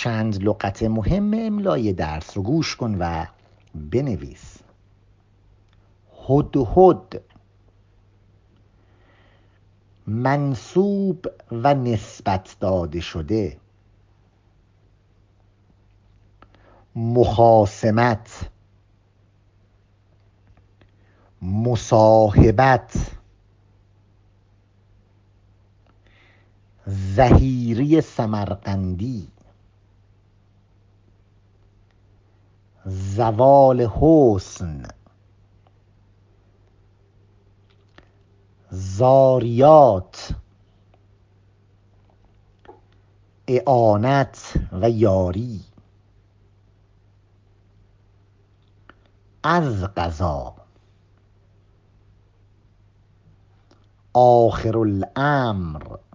چند لغت مهم املای درس رو گوش کن و بنویس. هدهد، منصوب و نسبت داده شده. مخاصمت، مصاحبت. ظهیری سمرقندی، زوال حسن. زاریات، اعانت و یاری. از قضا، آخر الامر.